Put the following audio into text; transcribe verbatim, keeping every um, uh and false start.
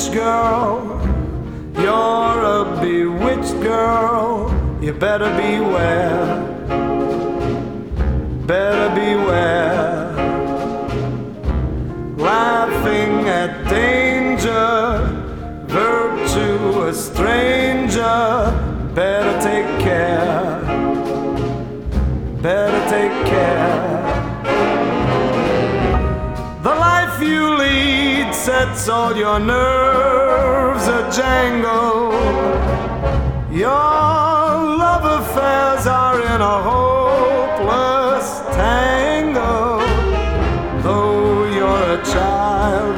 bewitched girl. You're a bewitched girl. You better beware. Better beware. Laughing at danger, virtue a stranger. Better take care. Better take care. The life you lead sets all your nerves a jangle. Your love affairs are in a hole.